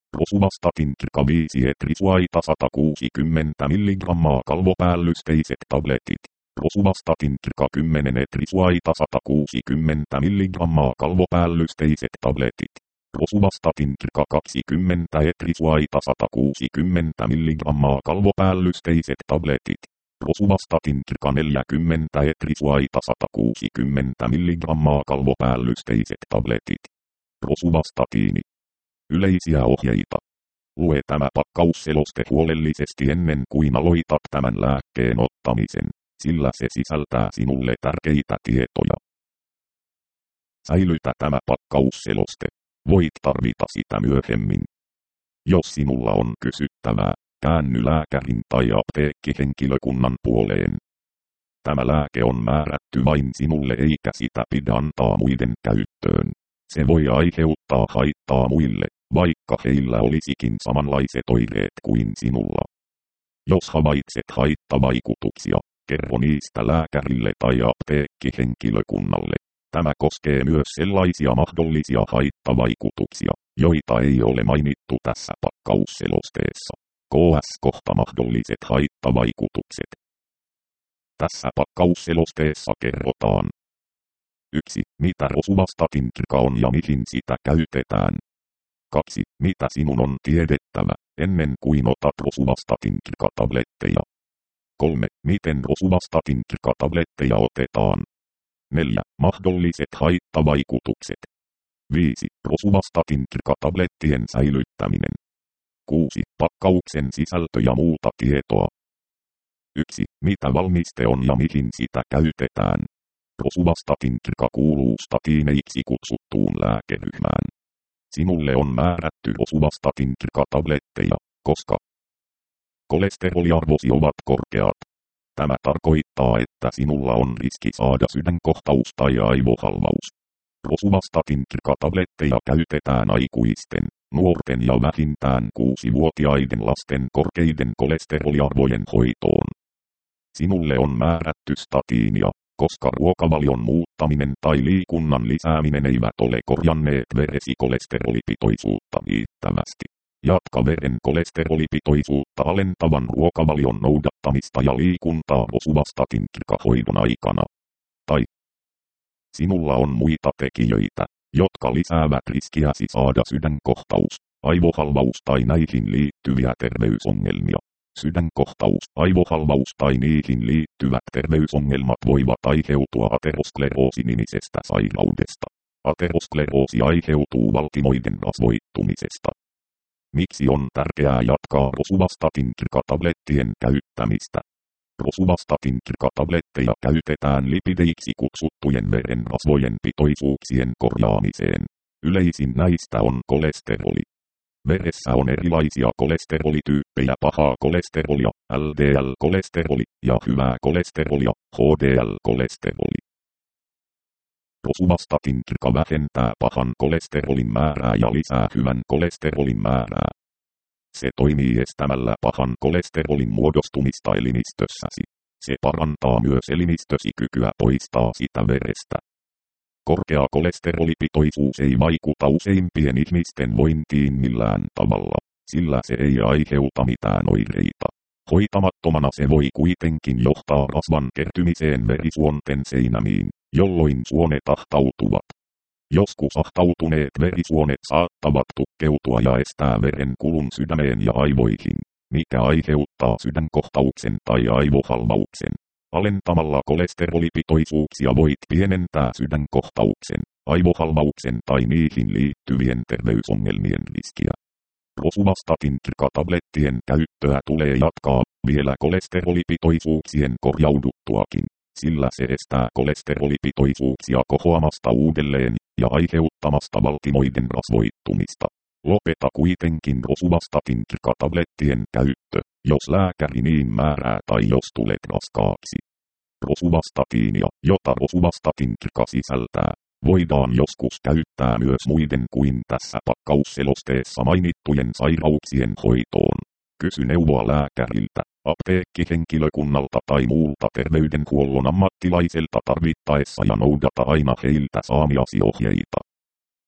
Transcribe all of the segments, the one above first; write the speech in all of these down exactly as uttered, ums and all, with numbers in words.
Rosuvastatin viisi etrisuaita sata kuusikymmentä milligrammaa kalvopäällysteiset tabletit. Rosuvastatin kymmenen etrisuaita sata kuusikymmentä milligrammaa kalvopäällysteiset tabletit. Rosuvastatin kaksikymmentä etrisuaita sata kuusikymmentä milligrammaa kalvopäällysteiset tabletit. Rosuvastatin neljäkymmentä etrisuaita sata kuusikymmentä milligrammaa kalvopäällysteiset tabletit. Rosuvastatiini. Yleisiä ohjeita. Lue tämä pakkausseloste huolellisesti ennen kuin aloitat tämän lääkkeen ottamisen, sillä se sisältää sinulle tärkeitä tietoja. Säilytä tämä pakkausseloste. Voit tarvita sitä myöhemmin. Jos sinulla on kysyttävää, käänny lääkärin tai apteekkihenkilökunnan puoleen. Tämä lääke on määrätty vain sinulle eikä sitä pidä antaa muiden käyttöön. Se voi aiheuttaa haittaa muille, vaikka heillä olisikin samanlaiset oireet kuin sinulla. Jos havaitset haittavaikutuksia, kerro niistä lääkärille tai apteekkihenkilökunnalle. Tämä koskee myös sellaisia mahdollisia haittavaikutuksia, joita ei ole mainittu tässä pakkausselosteessa. Ks kohta mahdolliset haittavaikutukset. Tässä pakkausselosteessa kerrotaan. yksi. Mitä rosuvastatin on ja mihin sitä käytetään. kaksi. Mitä sinun on tiedettävä, ennen kuin otat rosuvastatin tabletteja. kolme. Miten rosuvastatin tabletteja otetaan. neljä. Mahdolliset haittavaikutukset. viisi. Rosuvastatin tablettien säilyttäminen. kuusi. Pakkauksen sisältö ja muuta tietoa. yksi. Mitä valmiste on ja mihin sitä käytetään. Rosuvastatin kuuluu statiineiksi kutsuttuun lääkeryhmään. Sinulle on määrätty rosuvastatin tabletteja, koska kolesteroliarvosi ovat korkeat. Tämä tarkoittaa, että sinulla on riski saada sydänkohtaus tai aivohalvaus. Rosuvastatin tabletteja käytetään aikuisten, nuorten ja vähintään kuusivuotiaiden lasten korkeiden kolesteroliarvojen hoitoon. Sinulle on määrätty statiinia, koska ruokavalion muuttaminen tai liikunnan lisääminen eivät ole korjanneet veresi kolesterolipitoisuutta riittävästi. Jatka veren kolesterolipitoisuutta alentavan ruokavalion noudattamista ja liikuntaa rosuvastatin hoidon aikana. Tai sinulla on muita tekijöitä, jotka lisäävät riskiäsi saada sydänkohtaus, aivohalvaus tai näihin liittyviä terveysongelmia. Sydänkohtaus, aivohalvaus tai niihin liittyvät terveysongelmat voivat aiheutua ateroskleroosi-nimisestä sairaudesta. Ateroskleroosi aiheutuu valtimoiden rasvoittumisesta. Miksi on tärkeää jatkaa rosuvastatin tablettien käyttämistä? Rosuvastatin tabletteja käytetään lipideiksi kutsuttujen veren rasvojen pitoisuuksien korjaamiseen. Yleisin näistä on kolesteroli. Veressä on erilaisia kolesterolityyppejä: pahaa kolesterolia, L D L-kolesteroli, ja hyvää kolesterolia, H D L-kolesteroli. Rosuvastatin vähentää pahan kolesterolin määrää ja lisää hyvän kolesterolin määrää. Se toimii estämällä pahan kolesterolin muodostumista elimistössäsi. Se parantaa myös elimistösi kykyä poistaa sitä verestä. Korkea kolesterolipitoisuus ei vaikuta useimpien ihmisten vointiin millään tavalla, sillä se ei aiheuta mitään oireita. Hoitamattomana se voi kuitenkin johtaa rasvan kertymiseen verisuonten seinämiin, jolloin suonet ahtautuvat. Joskus ahtautuneet verisuonet saattavat tukkeutua ja estää veren kulun sydämeen ja aivoihin, mikä aiheuttaa sydänkohtauksen tai aivohalvauksen. Alentamalla kolesterolipitoisuuksia voit pienentää sydänkohtauksen, aivohalvauksen tai niihin liittyvien terveysongelmien riskiä. Rosuvastatin tablettien käyttöä tulee jatkaa vielä kolesterolipitoisuuksien korjauduttuakin, sillä se estää kolesterolipitoisuuksia kohoamasta uudelleen ja aiheuttamasta valtimoiden rasvoittumista. Lopeta kuitenkin rosuvastatin tablettien käyttö, jos lääkäri niin määrää tai jos tulet raskaaksi. Rosuvastatiinia, jota rosuvastatin sisältää, voidaan joskus käyttää myös muiden kuin tässä pakkausselosteessa mainittujen sairauksien hoitoon. Kysy neuvoa lääkäriltä, apteekkihenkilökunnalta tai muulta terveydenhuollon ammattilaiselta tarvittaessa ja noudata aina heiltä saamiasi ohjeita.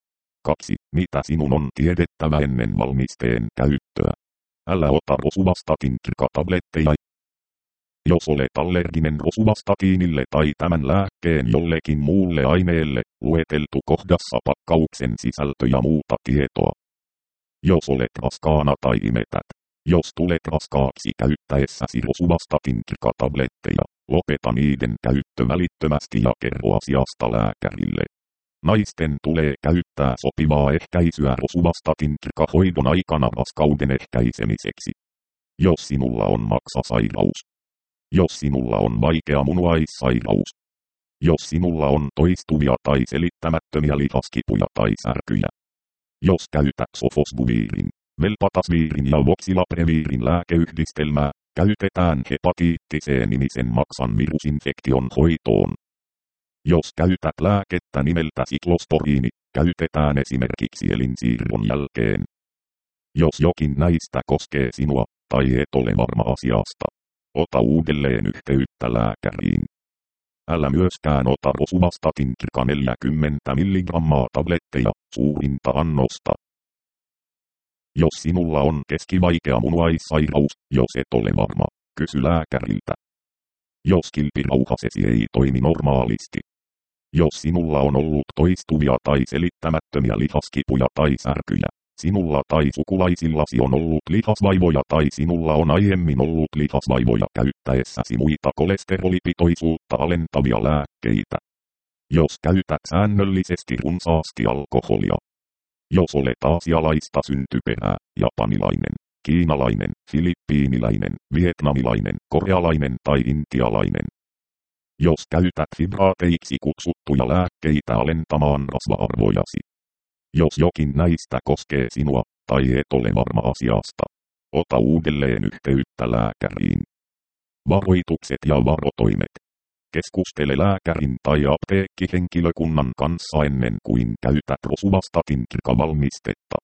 kaksi. Mitä sinun on tiedettävä ennen valmisteen käyttöä? Älä ota rosuvastatin-tabletteja. Jos olet allerginen rosuvastatiinille tai tämän lääkkeen jollekin muulle aineelle, lueteltu kohdassa pakkauksen sisältö ja muuta tietoa. Jos olet raskaana tai imetät. Jos tulet raskaaksi käyttäessäsi rosuvastatin-tabletteja, lopeta niiden käyttö välittömästi ja kerro asiasta lääkärille. Naisten tulee käyttää sopivaa ehkäisyä rosuvastatin-hoidon aikana raskauden ehkäisemiseksi. Jos sinulla on maksasairaus. Jos sinulla on vaikea munuaissairaus. Jos sinulla on toistuvia tai selittämättömiä lihaskipuja tai särkyjä. Jos käytät sofosbuviirin, velpatasviirin ja voxilapreviirin lääkeyhdistelmää, käytetään hepatiitti C-nimisen maksan virusinfektion hoitoon. Jos käytät lääkettä nimeltä siklosporiini, käytetään esimerkiksi elinsiirron jälkeen. Jos jokin näistä koskee sinua, tai et ole varma asiasta, ota uudelleen yhteyttä lääkäriin. Älä myöskään ota rosuvastatin neljäkymmentä milligrammaa tabletteja, suurinta annosta. Jos sinulla on keskivaikea munuaissairaus, jos et ole varma, kysy lääkäriltä. Jos kilpirauhasesi ei toimi normaalisti. Jos sinulla on ollut toistuvia tai selittämättömiä lihaskipuja tai särkyjä, sinulla tai sukulaisillasi on ollut lihasvaivoja tai sinulla on aiemmin ollut lihasvaivoja käyttäessäsi muita kolesterolipitoisuutta alentavia lääkkeitä. Jos käytät säännöllisesti runsaasti alkoholia. Jos olet aasialaista syntyperää, japanilainen, kiinalainen, filippiiniläinen, vietnamilainen, korealainen tai intialainen. Jos käytät fibraateiksi kutsuttuja lääkkeitä alentamaan rasva-arvojasi. Jos jokin näistä koskee sinua, tai et ole varma asiasta, ota uudelleen yhteyttä lääkäriin. Varoitukset ja varotoimet. Keskustele lääkärin tai apteekkihenkilökunnan kanssa ennen kuin käytät rosuvastatin-valmistetta.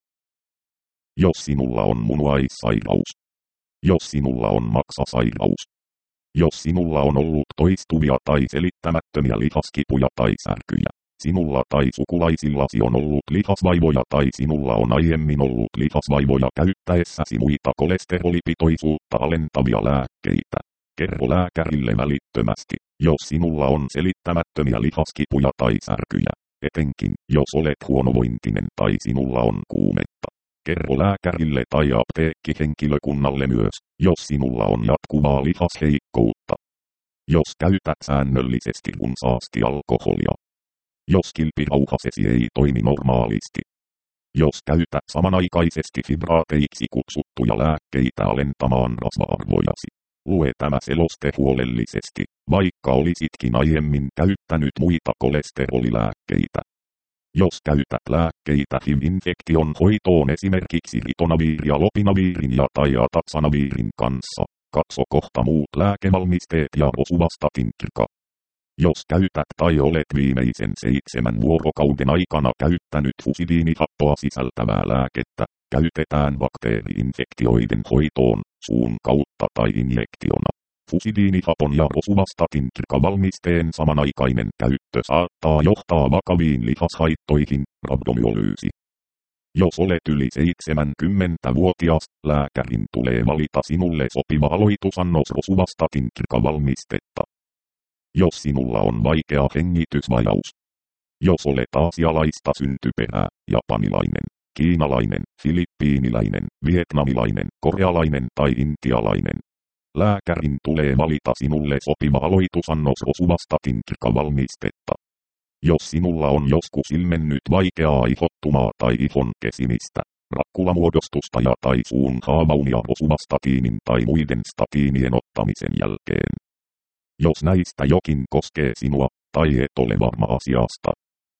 Jos sinulla on munuaissairaus. Jos sinulla on maksasairaus. Jos sinulla on ollut toistuvia tai selittämättömiä lihaskipuja tai särkyjä. Sinulla tai sukulaisillasi on ollut lihasvaivoja tai sinulla on aiemmin ollut lihasvaivoja käyttäessäsi muita kolesterolipitoisuutta alentavia lääkkeitä. Kerro lääkärille välittömästi, jos sinulla on selittämättömiä lihaskipuja tai särkyjä, etenkin jos olet huonovointinen tai sinulla on kuumetta. Kerro lääkärille tai apteekkihenkilökunnalle myös, jos sinulla on jatkuvaa lihasheikkoutta. Jos käytät säännöllisesti runsaasti alkoholia. Jos kilpirauhasesi ei toimi normaalisti. Jos käytät samanaikaisesti fibraateiksi kutsuttuja lääkkeitä alentamaan rasva-arvojasi. Lue tämä seloste huolellisesti, vaikka olisitkin aiemmin käyttänyt muita kolesterolilääkkeitä. Jos käytät lääkkeitä H I V-infektion hoitoon esimerkiksi ritonaviir- ja lopinaviirin ja tai ataksanaviirin kanssa, katso kohta muut lääkevalmisteet ja rosuvastatin. Jos käytät tai olet viimeisen seitsemän vuorokauden aikana käyttänyt fusidiinihappoa sisältävää lääkettä, käytetään bakteeriinfektioiden hoitoon, suun kautta tai injektiona. Fusidiinihapon ja rosuvastatin valmisteen samanaikainen käyttö saattaa johtaa vakaviin lihashaittoihin, rabdomyolyysi. Jos olet yli seitsemänkymmentävuotias, lääkärin tulee valita sinulle sopiva aloitusannos rosuvastatin valmistetta. Jos sinulla on vaikea hengitysvajaus. Jos olet aasialaista syntyperää, japanilainen, kiinalainen, filippiiniläinen, vietnamilainen, korealainen tai intialainen. Lääkärin tulee valita sinulle sopiva aloitusannos rosuvastatin valmistetta. Jos sinulla on joskus ilmennyt vaikeaa ihottumaa tai ihon kesimistä, rakkulamuodostusta ja tai suun haavaumia rosuvastatiinin tai muiden statiinien ottamisen jälkeen. Jos näistä jokin koskee sinua, tai et ole varma asiasta.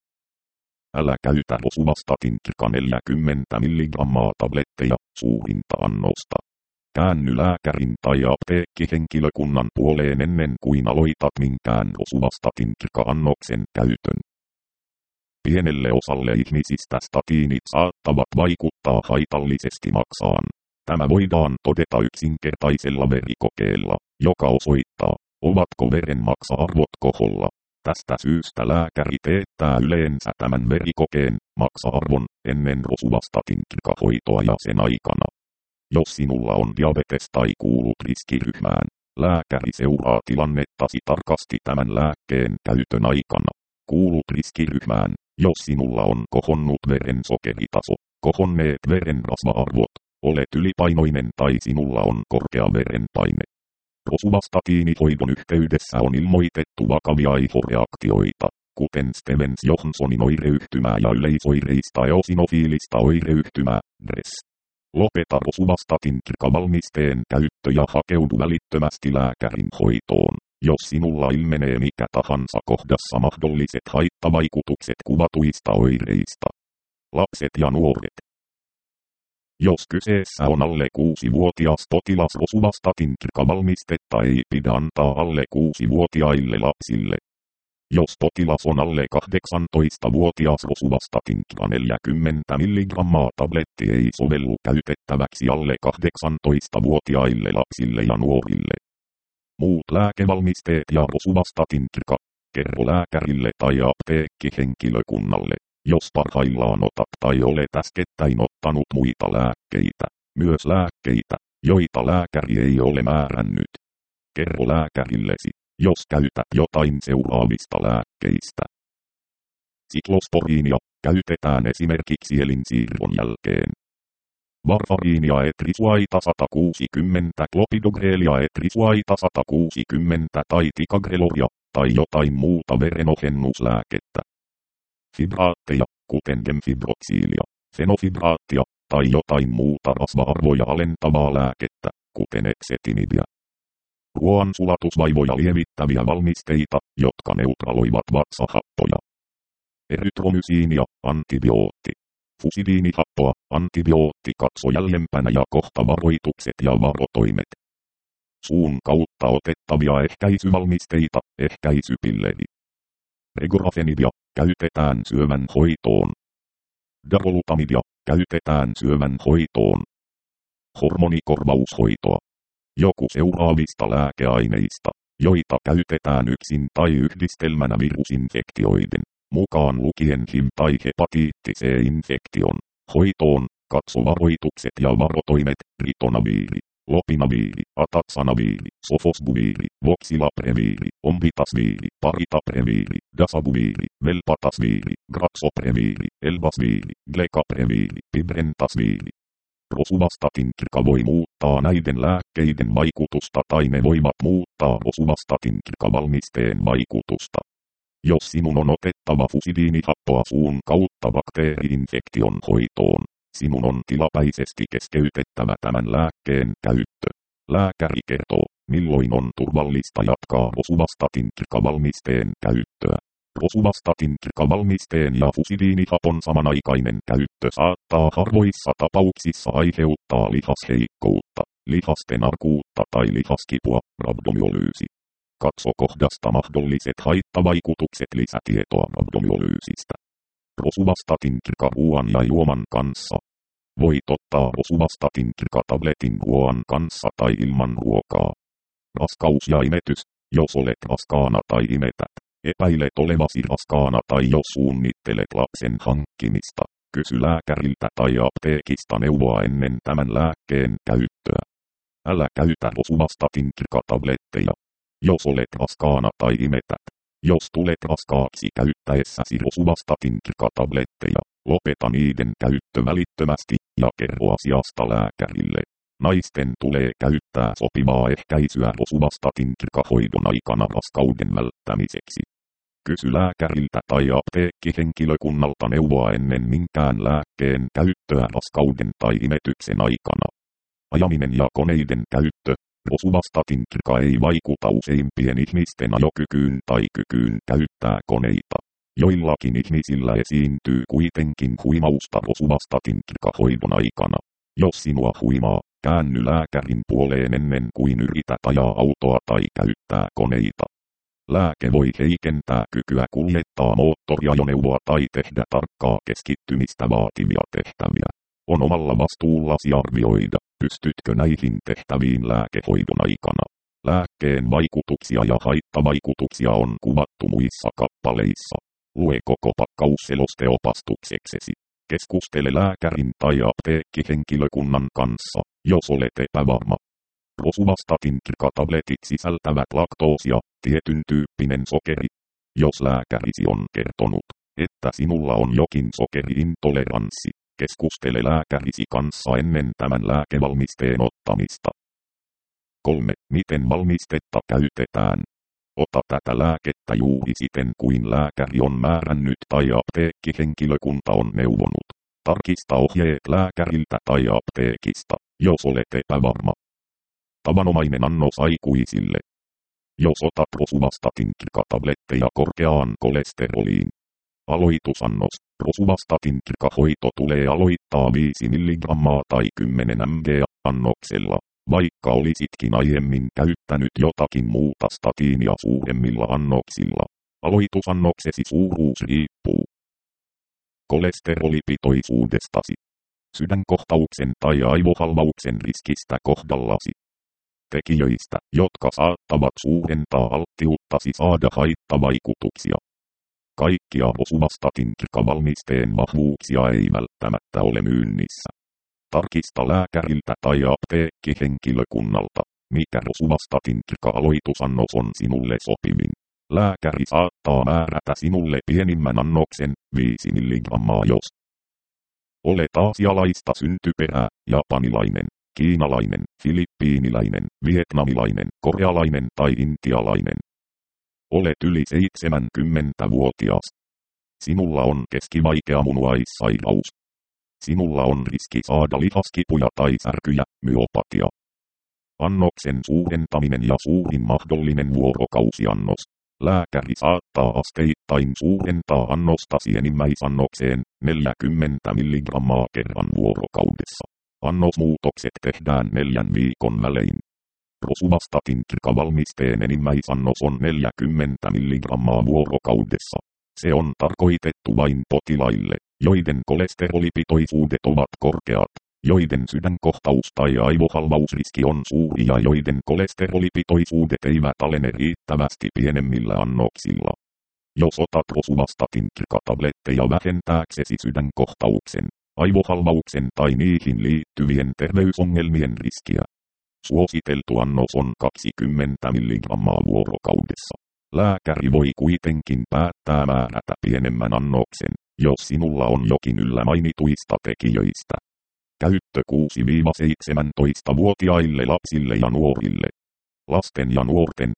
Älä käytä rosuvastatin neljäkymmentä milligrammaa tabletteja, suurinta annosta. Käänny lääkärin tai apteekkihenkilökunnan puoleen ennen kuin aloitat minkään rosuvastatin annoksen käytön. Pienelle osalle ihmisistä statiinit saattavat vaikuttaa haitallisesti maksaan. Tämä voidaan todeta yksinkertaisella verikokeella, joka osoittaa, ovatko veren maksa-arvot koholla. Tästä syystä lääkäri teettää yleensä tämän verikokeen, maksa-arvon, ennen rosuvastatin hoitoa ja sen aikana. Jos sinulla on diabetes tai kuulut riskiryhmään, lääkäri seuraa tilannettasi tarkasti tämän lääkkeen käytön aikana. Kuulut riskiryhmään, jos sinulla on kohonnut verensokeritaso, kohonneet verenrasva-arvot, olet ylipainoinen tai sinulla on korkea verenpaine. Rosuvastatiinihoidon yhteydessä on ilmoitettu vakavia aivoreaktioita, kuten Stevens-Johnsonin oireyhtymää ja yleisoireista eosinofiilista oireyhtymää, D R E S. Lopeta rosuvastatin valmisteen käyttö ja hakeudu välittömästi lääkärin hoitoon, jos sinulla ilmenee mikä tahansa kohdassa mahdolliset haittavaikutukset kuvatuista oireista. Lapset ja nuoret. Jos kyseessä on alle kuusivuotias potilas, rosuvastatin valmistetta ei pidä antaa alle kuusivuotiaille lapsille. Jos potilas on alle kahdeksantoistavuotias, rosuvastatin neljäkymmentä milligrammaa tabletti ei sovellu käytettäväksi alle kahdeksantoistavuotiaille lapsille ja nuorille. Muut lääkevalmisteet ja rosuvastatin kerro lääkärille tai apteekkihenkilökunnalle, jos parhaillaan otat tai olet äskettäin ottanut muita lääkkeitä, myös lääkkeitä, joita lääkäri ei ole määrännyt. Kerro lääkärillesi, jos käytät jotain seuraavista lääkkeistä. Siklosporiinia käytetään esimerkiksi elinsiirron jälkeen. Varfariinia etrisuaita sata kuusikymmentä, klopidogreelia etrisuaita sata kuusikymmentä tai tikagreloria, tai jotain muuta verenohennuslääkettä. Fibraatteja, kuten gemfibroksiilia, fenofibraattia, tai jotain muuta rasva-arvoja alentavaa lääkettä, kuten eksetimidia. Ruoansulatusvaivoja lievittäviä valmisteita, jotka neutraloivat vatsahappoja. Erytromysiinia, antibiootti. Fusidiinihappoa, antibiootti, katso jäljempänä ja kohta varoitukset ja varotoimet. Suun kautta otettavia ehkäisyvalmisteita, ehkäisypilleri. Regorafenidia käytetään syövän hoitoon. Darolutamidia käytetään syövän hoitoon. Hormonikorvaushoitoa. Joku seuraavista lääkeaineista, joita käytetään yksin tai yhdistelmänä virusinfektioiden, mukaan lukien H I V tai hepatiitti C-infektion, hoitoon, katso varoitukset ja varotoimet, ritonaviiri, lopinaviiri, atatsanaviiri, sofosbuviiri, voxilapreviiri, ombitasviiri, paritapreviiri, dasabuviiri, velpatasviiri, graxopreviiri, elbasviiri, glekapreviiri, pibrentasviiri. Rosuvastatin voi muuttaa näiden lääkkeiden vaikutusta tai ne voivat muuttaa rosuvastatin valmisteen vaikutusta. Jos sinun on otettava fusidiinihappoa suun kautta bakteeri-infektion hoitoon, sinun on tilapäisesti keskeytettävä tämän lääkkeen käyttö. Lääkäri kertoo, milloin on turvallista jatkaa rosuvastatin valmisteen käyttöä. Rosuvastatin valmisteen ja fusidiinihapon samanaikainen käyttö saattaa harvoissa tapauksissa aiheuttaa lihasheikkoutta, lihasten arkuutta tai lihaskipua, rabdomyolyysi. Katso kohdasta mahdolliset haittavaikutukset, lisätietoa rabdomyolyysistä. Rosuvastatin ruoan ja juoman kanssa. Voit ottaa rosuvastatin tabletin ruoan kanssa tai ilman ruokaa. Raskaus ja imetys, jos olet raskaana tai imetät. Epäilet olevasi raskaana tai jos suunnittelet lapsen hankkimista, kysy lääkäriltä tai apteekista neuvoa ennen tämän lääkkeen käyttöä. Älä käytä rosuvastatin tabletteja, jos olet raskaana tai imetät. Jos tulet raskaaksi käyttäessäsi rosuvastatin tabletteja, lopeta niiden käyttö välittömästi ja kerro asiasta lääkärille. Naisten tulee käyttää sopivaa ehkäisyä rosuvastatin hoidon aikana raskauden välttämiseksi. Kysy lääkäriltä tai apteekkihenkilökunnalta neuvoa ennen minkään lääkkeen käyttöä raskauden tai imetyksen aikana. Ajaminen ja koneiden käyttö. Rosuvastatin ei vaikuta useimpien ihmisten ajokykyyn tai kykyyn käyttää koneita. Joillakin ihmisillä esiintyy kuitenkin huimausta rosuvastatin hoidon aikana. Jos sinua huimaa, käänny lääkärin puoleen ennen kuin yrität ajaa autoa tai käyttää koneita. Lääke voi heikentää kykyä kuljettaa moottoriajoneuvoa tai tehdä tarkkaa keskittymistä vaativia tehtäviä. On omalla vastuullasi arvioida, pystytkö näihin tehtäviin lääkehoidon aikana. Lääkkeen vaikutuksia ja haittavaikutuksia on kuvattu muissa kappaleissa. Lue koko pakkausseloste opastukseksesi. Keskustele lääkärin tai apteekkihenkilökunnan kanssa, jos olet epävarma. Rosuvastatin tabletit sisältävät laktoosia, tietyn tyyppinen sokeri. Jos lääkärisi on kertonut, että sinulla on jokin sokeriintoleranssi, keskustele lääkärisi kanssa ennen tämän lääkevalmisteen ottamista. kolme. Miten valmistetta käytetään? Ota tätä lääkettä juuri siten kuin lääkäri on määrännyt tai apteekkihenkilökunta on neuvonut. Tarkista ohjeet lääkäriltä tai apteekista, jos olet epävarma. Tavanomainen annos aikuisille. Jos otat rosuvastatin tabletteja korkeaan kolesteroliin. Aloitusannos. Rosuvastatin hoito tulee aloittaa viisi milligrammaa tai kymmenen milligrammaa annoksella, vaikka olisitkin aiemmin käyttänyt jotakin muuta statiinia suuremmilla annoksilla. Aloitusannoksesi suuruus riippuu kolesterolipitoisuudestasi, sydänkohtauksen tai aivohalvauksen riskistä kohdallasi, tekijöistä, jotka saattavat suurentaa alttiuttasi saada haittavaikutuksia. Kaikkia rosuvastatin valmisteen vahvuuksia ei välttämättä ole myynnissä. Tarkista lääkäriltä tai apteekkihenkilökunnalta, mikä rosuvastatin aloitusannos on sinulle sopivin. Lääkäri saattaa määrätä sinulle pienimmän annoksen, viisi milligrammaa jos olet aasialaista syntyperää, japanilainen, kiinalainen, filippiiniläinen, vietnamilainen, korealainen tai intialainen. Olet yli seitsemänkymmentävuotias. Sinulla on keskivaikea munuaissairaus. Sinulla on riski saada lihaskipuja tai särkyjä, myopatia. Annoksen suurentaminen ja suurin mahdollinen vuorokausiannos. Lääkäri saattaa asteittain suurentaa annostasi enimmäisannokseen neljäkymmentä milligrammaa kerran vuorokaudessa. Annosmuutokset tehdään neljän viikon välein. Rosuvastatin valmisteen enimmäisannos on neljäkymmentä milligrammaa vuorokaudessa. Se on tarkoitettu vain potilaille, joiden kolesterolipitoisuudet ovat korkeat, joiden sydänkohtaus tai aivohalvausriski on suuri ja joiden kolesterolipitoisuudet eivät alene riittävästi pienemmillä annoksilla. Jos otat rosuvastatin tabletteja vähentääksesi sydänkohtauksen, aivohalvauksen tai niihin liittyvien terveysongelmien riskiä. Suositeltu annos on kaksikymmentä milligrammaa vuorokaudessa. Lääkäri voi kuitenkin päättää määrätä pienemmän annoksen, jos sinulla on jokin yllä mainituista tekijöistä. Käyttö kuusi-seitsemäntoista-vuotiaille lapsille ja nuorille. Lasten ja nuorten,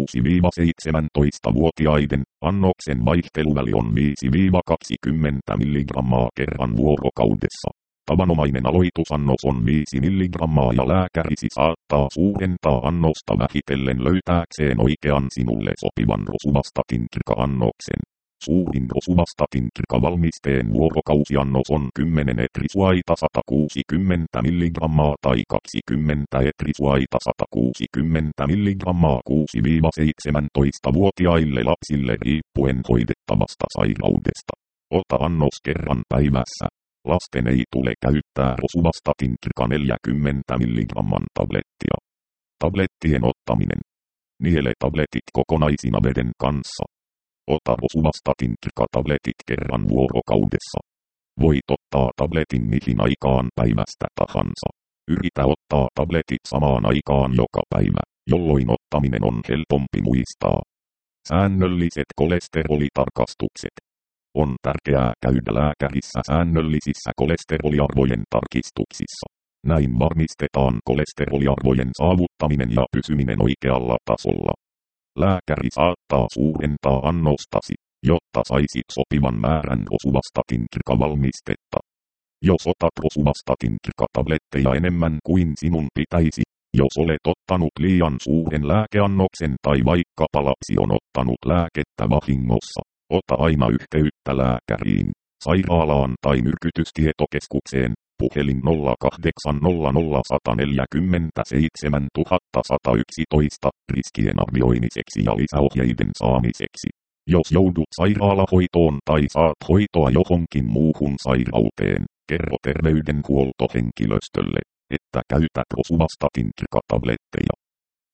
kuusi-seitsemäntoista-vuotiaiden, annoksen vaihteluväli on viisi-kaksikymmentä milligrammaa kerran vuorokaudessa. Tavanomainen aloitusannos on viisi milligrammaa ja lääkärisi saattaa suurentaa annosta vähitellen löytääkseen oikean sinulle sopivan rosuvastatin annoksen. Suurin rosuvastatin valmisteen vuorokausiannos on kymmenen etrisuaita sata kuusikymmentä milligrammaa tai kaksikymmentä etrisuaita sata kuusikymmentä milligrammaa kuusi-seitsemäntoista-vuotiaille lapsille riippuen hoidettavasta sairaudesta. Ota annos kerran päivässä. Lasten ei tule käyttää rosuvastatin neljäkymmentä milligramman tablettia. Tablettien ottaminen. Niele tabletit kokonaisina veden kanssa. Ota rosuvastatin tabletit kerran vuorokaudessa. Voit ottaa tabletin mihin aikaan päivästä tahansa. Yritä ottaa tabletit samaan aikaan joka päivä, jolloin ottaminen on helpompi muistaa. Säännölliset kolesterolitarkastukset. On tärkeää käydä lääkärissä säännöllisissä kolesteroliarvojen tarkistuksissa. Näin varmistetaan kolesteroliarvojen saavuttaminen ja pysyminen oikealla tasolla. Lääkäri saattaa suurentaa annostasi, jotta saisit sopivan määrän rosuvastatin valmistetta. Jos otat rosuvastatin tabletteja enemmän kuin sinun pitäisi, jos olet ottanut liian suuren lääkeannoksen tai vaikkapa lapsi on ottanut lääkettä vahingossa, ota aina yhteyttä lääkäriin, sairaalaan tai myrkytystietokeskukseen, puhelin nolla kahdeksan nolla nolla yksi neljä seitsemän yksi nolla yksi yksi, riskien arvioimiseksi ja lisäohjeiden saamiseksi. Jos joudut sairaalahoitoon tai saat hoitoa johonkin muuhun sairauteen, kerro terveydenhuoltohenkilöstölle, että käytät rosuvastatin tabletteja.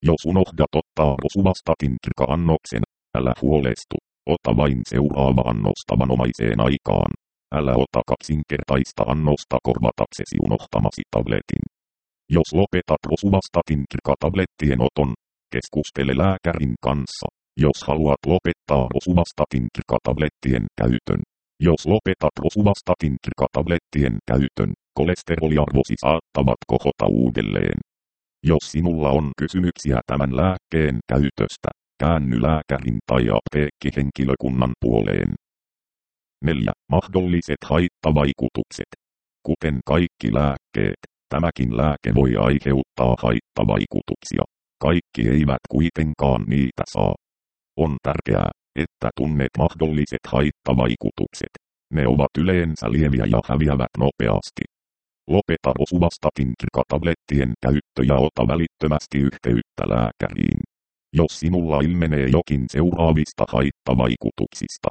Jos unohdat ottaa Rosuvastatin kirka-annoksen, älä huolestu, ota vain seuraava annos tavanomaiseen aikaan. Älä ota kaksinkertaista annosta korvataksesi unohtamasi tabletin. Jos lopetat Rosuvastatin kirka-tablettien oton, keskustele lääkärin kanssa. Jos haluat lopettaa Rosuvastatin kirka-tablettien käytön. Jos lopetat Rosuvastatin kirka-tablettien käytön, kolesteroliarvosi saattavat kohota uudelleen. Jos sinulla on kysymyksiä tämän lääkkeen käytöstä, käänny lääkärin tai apteekkihenkilökunnan puoleen. neljä. Mahdolliset haittavaikutukset. Kuten kaikki lääkkeet, tämäkin lääke voi aiheuttaa haittavaikutuksia. Kaikki eivät kuitenkaan niitä saa. On tärkeää, että tunnet mahdolliset haittavaikutukset. Ne ovat yleensä lieviä ja häviävät nopeasti. Lopeta Rosuvastatin kirka-tablettien käyttö ja ota välittömästi yhteyttä lääkäriin, jos sinulla ilmenee jokin seuraavista haittavaikutuksista.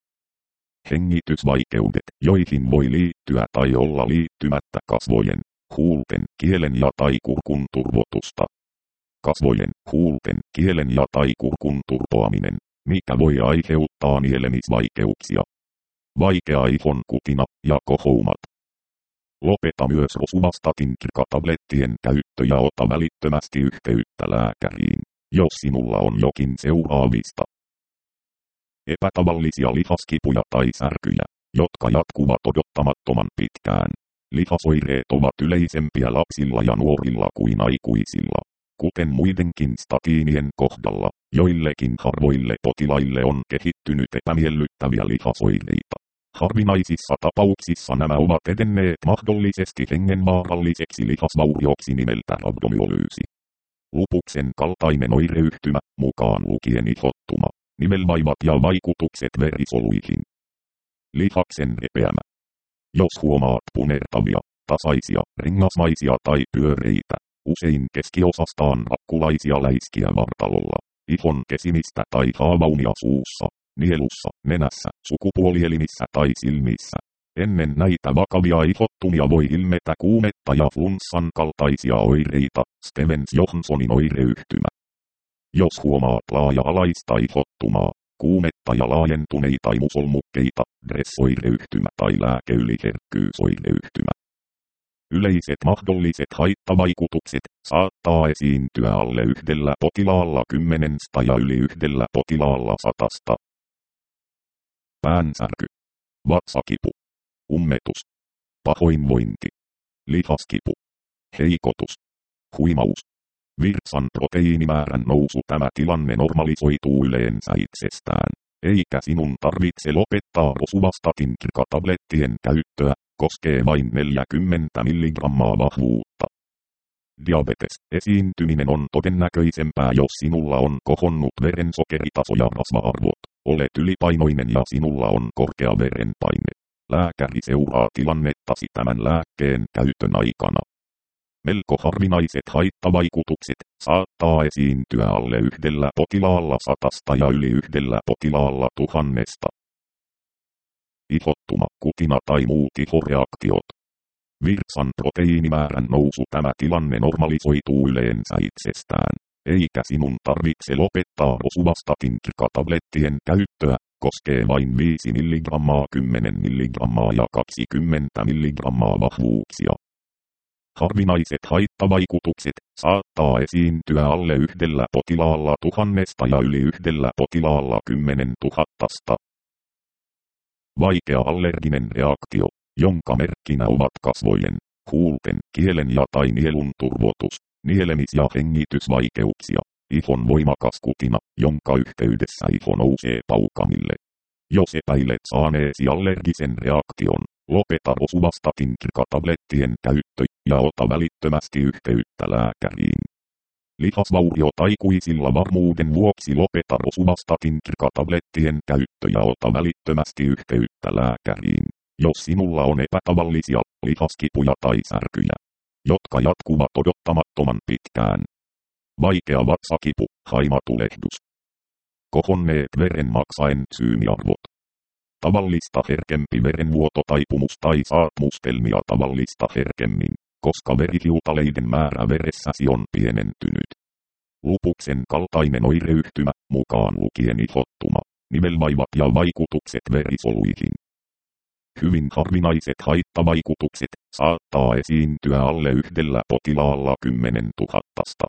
Hengitysvaikeudet, joihin voi liittyä tai olla liittymättä kasvojen, huulten, kielen ja tai kurkun turvotusta. Kasvojen, huulten, kielen ja tai kurkun turpoaminen, mikä voi aiheuttaa nielemisvaikeuksia. Vaikea ihon kutina ja kohoumat. Lopeta myös Rosuvastatin kirka-tablettien käyttö ja ota välittömästi yhteyttä lääkäriin, jos sinulla on jokin seuraavista. Epätavallisia lihaskipuja tai särkyjä, jotka jatkuvat odottamattoman pitkään. Lihasoireet ovat yleisempiä lapsilla ja nuorilla kuin aikuisilla. Kuten muidenkin statiinien kohdalla, joillekin harvoille potilaille on kehittynyt epämiellyttäviä lihasoireita. Harvinaisissa tapauksissa nämä ovat edenneet mahdollisesti hengenvaaralliseksi lihasvaurioksi nimeltä rabdomyolyysi. Lupuksen kaltainen oireyhtymä, mukaan lukien ihottuma, nivelvaivat ja vaikutukset verisoluihin. Lihaksen repeämä. Jos huomaat punertavia, tasaisia, rengasmaisia tai pyöreitä, usein keskiosastaan rakkulaisia läiskiä vartalolla, ihon kesimistä tai haavaumia suussa, nielussa, nenässä, sukupuolielimissä tai silmissä. Ennen näitä vakavia ihottumia voi ilmetä kuumetta ja flunssan kaltaisia oireita, Stevens-Johnsonin oireyhtymä. Jos huomaat laaja-alaista ihottumaa, kuumetta ja laajentuneita imusolmukkeita, Dress-oireyhtymä tai lääkeyliherkkyysoireyhtymä. Yleiset mahdolliset haittavaikutukset saattaa esiintyä alle yhdellä potilaalla kymmenenstä ja yli yhdellä potilaalla satasta. Päänsärky, vatsakipu, ummetus, pahoinvointi, lihaskipu, heikotus, huimaus, virtsan proteiinimäärän nousu. Tämä tilanne normalisoituu yleensä itsestään, eikä sinun tarvitse lopettaa Rosuvastatin kirka-tablettien käyttöä, koskee vain neljäkymmentä milligrammaa vahvuutta. Diabetes esiintyminen on todennäköisempää, jos sinulla on kohonnut verensokeritaso ja rasva-arvot, olet ylipainoinen ja sinulla on korkea verenpaine. Lääkäri seuraa tilannettasi tämän lääkkeen käytön aikana. Melko harvinaiset haittavaikutukset saattaa esiintyä alle yhdellä potilaalla satasta ja yli yhdellä potilaalla tuhannesta. Ihottuma, kutina tai muut ihoreaktiot. Virtsan proteiinimäärän nousu. Tämä tilanne normalisoituu yleensä itsestään, eikä sinun tarvitse lopettaa Rosuvastatin kirka-tablettien käyttöä, koskee vain viisi milligrammaa, kymmenen milligrammaa ja kaksikymmentä milligrammaa vahvuuksia. Harvinaiset haittavaikutukset saattaa esiintyä alle yhdellä potilaalla tuhannesta ja yli yhdellä potilaalla kymmenen tuhattasta. Vaikea allerginen reaktio, jonka merkkinä ovat kasvojen, huulten, kielen ja tai nielun turvotus, nielemis- ja hengitysvaikeuksia, ihon voimakas kutina, jonka yhteydessä iho nousee paukamille. Jos epäilet saaneesi allergisen reaktion, lopeta Rosuvastatin kirka-tablettien käyttö ja ota välittömästi yhteyttä lääkäriin. Lihasvauriot aikuisilla varmuuden vuoksi lopeta Rosuvastatin kirka-tablettien käyttö ja ota välittömästi yhteyttä lääkäriin, jos sinulla on epätavallisia lihaskipuja tai särkyjä, jotka jatkuvat odottamattoman pitkään. Vaikea vatsakipu, haimatulehdus. Kohonneet verenmaksaentsyymiarvot. Tavallista herkempi verenvuototaipumus tai saat mustelmia tavallista herkemmin, koska verihiutaleiden määrä veressäsi on pienentynyt. Lupuksen kaltainen oireyhtymä, mukaan lukien ihottuma, nivelvaivat ja vaikutukset verisoluihin. Hyvin harvinaiset haittavaikutukset saattaa esiintyä alle yhdellä potilaalla kymmenen tuhattasta.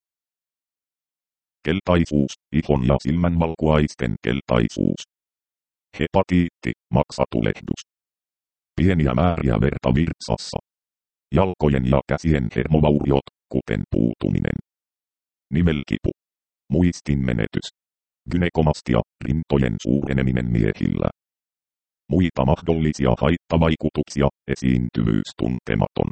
Keltaisuus, ihon ja silmänvalkuaisten keltaisuus. Hepatiitti, maksatulehdus. Pieniä määriä verta virtsassa. Jalkojen ja käsien hermovauriot, kuten puutuminen. Nivelkipu. Muistinmenetys. Gynekomastia, rintojen suureneminen miehillä. Muita mahdollisia haittavaikutuksia, esiintyvyys tuntematon.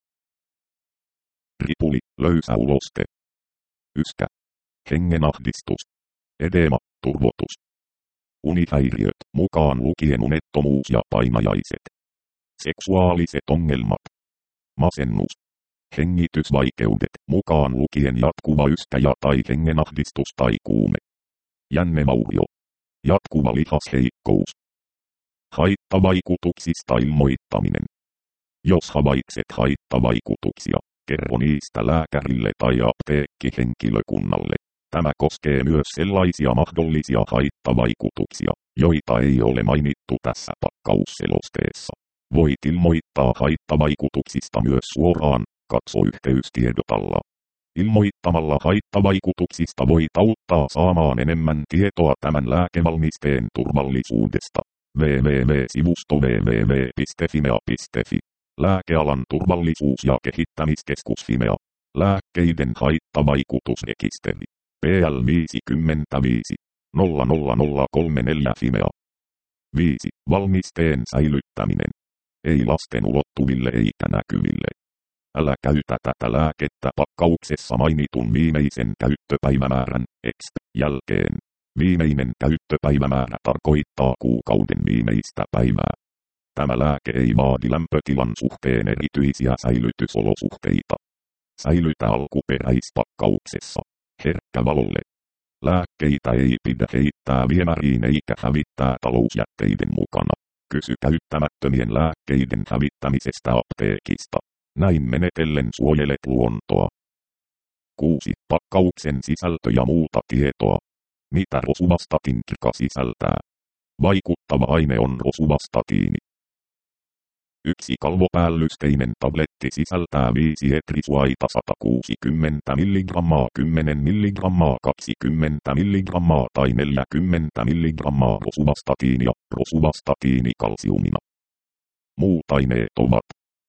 Ripuli, löysä uloste. Yskä. Hengenahdistus. Edema, turvotus. Unihäiriöt, mukaan lukien unettomuus ja painajaiset. Seksuaaliset ongelmat. Masennus. Hengitysvaikeudet, mukaan lukien jatkuva yskä ja tai hengenahdistus tai kuume. Jännevaurio. Jatkuva lihasheikkous. Haittavaikutuksista ilmoittaminen. Jos havaitset haittavaikutuksia, kerro niistä lääkärille tai apteekkihenkilökunnalle. Tämä koskee myös sellaisia mahdollisia haittavaikutuksia, joita ei ole mainittu tässä pakkausselosteessa. Voit ilmoittaa haittavaikutuksista myös suoraan, katso yhteystiedotalla. Ilmoittamalla haittavaikutuksista voit auttaa saamaan enemmän tietoa tämän lääkevalmisteen turvallisuudesta. double-u double-u double-u piste sivusto double-u double-u double-u piste fimea piste fi. Lääkealan turvallisuus- ja kehittämiskeskus Fimea. Lääkkeiden haittavaikutusrekisteri. P L viisikymmentäviisi nolla nolla nolla kolme neljä Fimea. viisi. Valmisteen säilyttäminen. Ei lasten ulottuville eikä näkyville. Älä käytä tätä lääkettä pakkauksessa mainitun viimeisen käyttöpäivämäärän X jälkeen. Viimeinen käyttöpäivämäärä tarkoittaa kuukauden viimeistä päivää. Tämä lääke ei vaadi lämpötilan suhteen erityisiä säilytysolosuhteita. Säilytä alkuperäispakkauksessa. Herkkä valolle. Lääkkeitä ei pidä heittää viemäriin eikä hävittää talousjätteiden mukana. Kysy käyttämättömien lääkkeiden hävittämisestä apteekista. Näin menetellen suojelet luontoa. kuusi. Pakkauksen sisältö ja muuta tietoa. Mitä rosuvastatin kirka sisältää? Vaikuttava aine on rosuvastatiini. Yksi kalvopäällysteinen tabletti sisältää viisi etrisuaita sata kuusikymmentä milligrammaa, kymmenen milligrammaa, kaksikymmentä milligrammaa tai neljäkymmentä milligrammaa rosuvastatiinia, rosuvastatiini kalsiumina. Muut aineet ovat: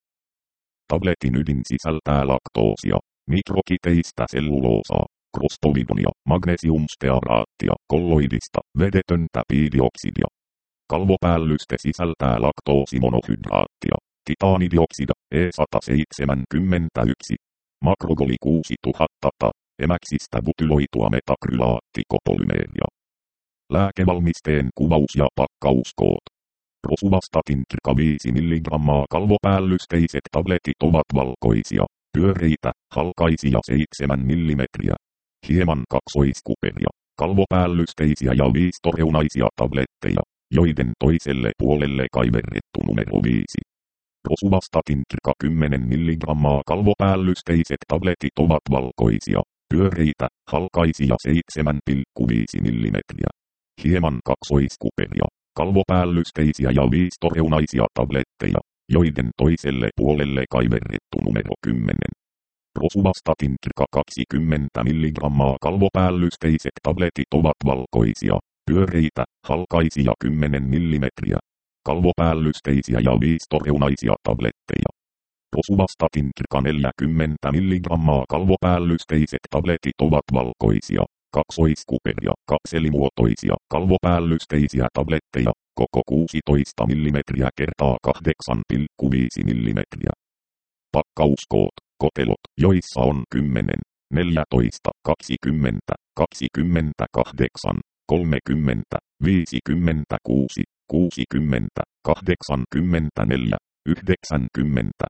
tabletin ydin sisältää laktoosia, mikrokiteistä selluloosaa, krostolidonia, magnesiumstearaattia, kolloidista, vedetöntä piidioksidia. Kalvopäällyste sisältää laktoosimonohydraattia, titaanidioksida, E sata seitsemänkymmentäyksi, makrogoli kuusituhatta, emäksistä butyloitua metakrylaattikopolymeeria. Lääkevalmisteen kuvaus ja pakkauskoot. Rosuvastatin kirka viisi milligrammaa kalvopäällysteiset tabletit ovat valkoisia, pyöreitä, halkaisia seitsemän millimetriä. Hieman kaksoiskuperia, kalvopäällysteisiä ja viistoreunaisia tabletteja, joiden toiselle puolelle kaiverrettu numero viisi. Rosuvastatin kirka kymmenen milligrammaa kalvopäällysteiset tabletit ovat valkoisia, pyöreitä, halkaisia seitsemän pilkku viisi millimetriä. Hieman kaksoiskuperia, kalvopäällysteisiä ja viistoreunaisia tabletteja, joiden toiselle puolelle kaiverrettu numero kymmenen. Rosuvastatin kirka kaksikymmentä milligrammaa kalvopäällysteiset tabletit ovat valkoisia, pyöreitä, halkaisia kymmenen millimetriä. Kalvopäällysteisiä ja viistoreunaisia tabletteja. Rosuvastatin kirka neljäkymmentä milligrammaa kalvopäällysteiset tabletit ovat valkoisia, kaksoiskuperia, kapselimuotoisia, kalvopäällysteisiä tabletteja, koko kuusitoista millimetriä kertaa kahdeksan pilkku viisi millimetriä. Pakkauskoot, kotelot, joissa on kymmenen, neljätoista, kaksikymmentä, kaksikymmentäkahdeksan, kolmekymmentä, viisikymmentäkuusi, kuusikymmentä, kahdeksankymmentäneljä, yhdeksänkymmentä,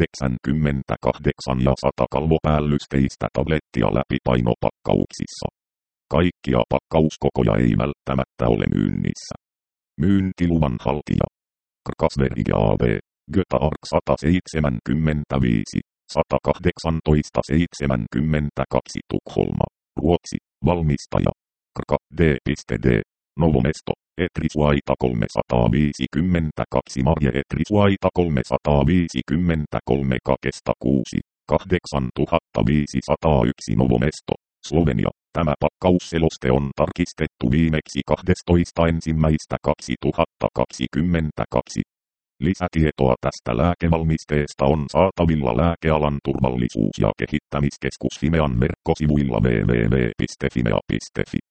yhdeksänkymmentäkahdeksan ja sata kalvopäällysteistä tablettia läpipainopakkauksissa. Kaikkia pakkauskokoja ei välttämättä ole myynnissä. Myyntiluvan haltija: Krkasverige A B, Göta Ark sata seitsemänkymmentäviisi, sata kahdeksantoista seitsemänkymmentäkaksi Tukholma, Ruotsi, valmistaja. Krka, D.D. Novomesto, Etrisuaita kolmesataaviisikymmentäkaksi Marje Etrisuaita kolmesataaviisikymmentäkolme Kakesta kuusi, kahdeksantuhattaviisisataayksi Novomesto, Slovenia. Tämä pakkausseloste on tarkistettu viimeksi kahdestoista ensimmäistä kaksituhattakaksikymmentäkaksi. Lisätietoa tästä lääkevalmisteesta on saatavilla Lääkealan turvallisuus- ja kehittämiskeskus Fimean verkkosivuilla double-u double-u double-u piste fimea piste fi.